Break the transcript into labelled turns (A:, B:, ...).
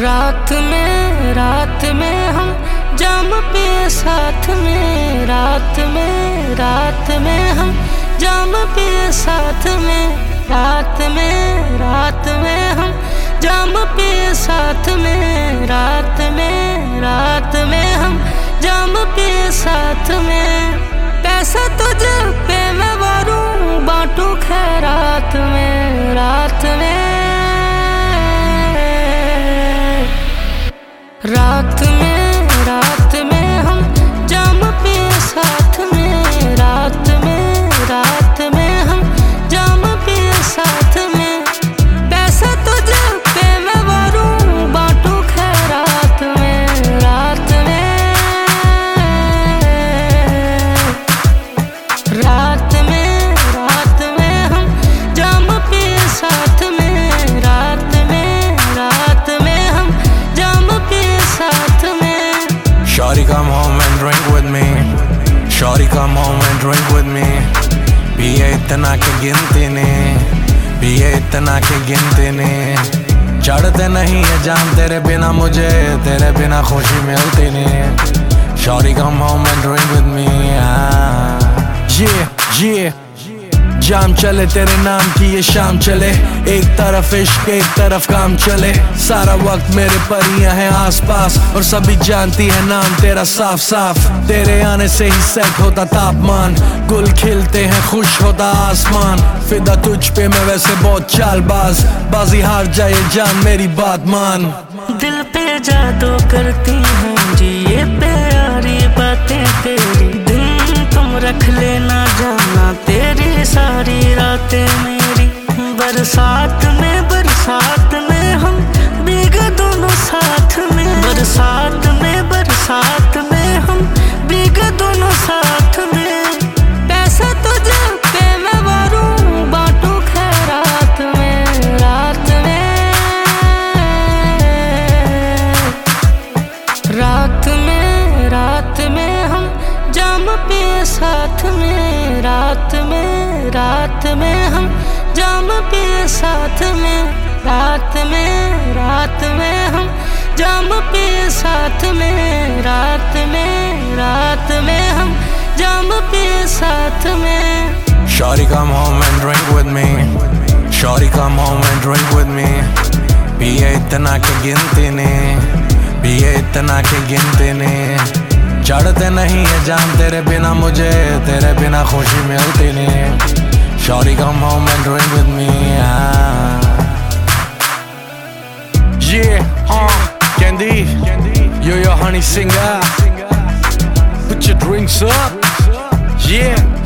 A: रात में हम जाम पे साथ में, रात में हम जाम पे साथ में, रात में हम जाम पे साथ में, रात में हम जाम पे साथ में। पैसा तुझ पे मैं वारूं बांटू खैरात में, रात में हम जाम पे साथ में, रात में हम जाम पे साथ में। पैसा तुझ पे मैं वारूं बांटू खैरात में, रात में हम जाम पे साथ में, रात में हम जाम पे साथ में।
B: Shawty come home and drink with me, Shawty come home and drink with me। पिए इतना के गिनती नहीं, पिए इतना के गिनती नहीं। चढ़ते नहीं है जाम तेरे बिना मुझे, तेरे बिना खुशी मिलती नहीं। Shawty come home and drink with me, yeah। जाम चले तेरे नाम की ये शाम चले, एक तरफ इश्क एक तरफ काम चले। सारा वक्त मेरे परियां हैं आसपास और सभी जानती है नाम तेरा साफ साफ। तेरे आने से ही सेट होता तापमान, गुल खिलते हैं खुश होता आसमान। फिदा तुझ पे मैं वैसे बहुत चालबाज, बाजी हार जाए जान मेरी बात मान।
A: दिल पे जादू करती हैं जी ये प्यारी बातें तेरी, दिन तुम रख लेना जाना तेरी सारी रातें मेरी। बरसात में हम भीग दोनों साथ में, बरसात में हम भीग दोनों साथ में। पैसा तुझ पे मैं वारूं बांटू खैरात में, रात में हम जाम पे साथ में, रात में हम जाम पे साथ में, रात में हम जाम पे साथ में, रात में हम जाम पे साथ में।
B: Shawty come home and drink with me, Shawty come home and drink with me। पिए इतना के गिनती नहीं, पिए इतना के गिनती नहीं। चढ़ते नहीं है जाम तेरे बिना मुझे, तेरे बिना खुशी मिलती नहीं। Shawty come home and drink with me, yeah, Candy, you're your honey singer. Put your drinks up, yeah।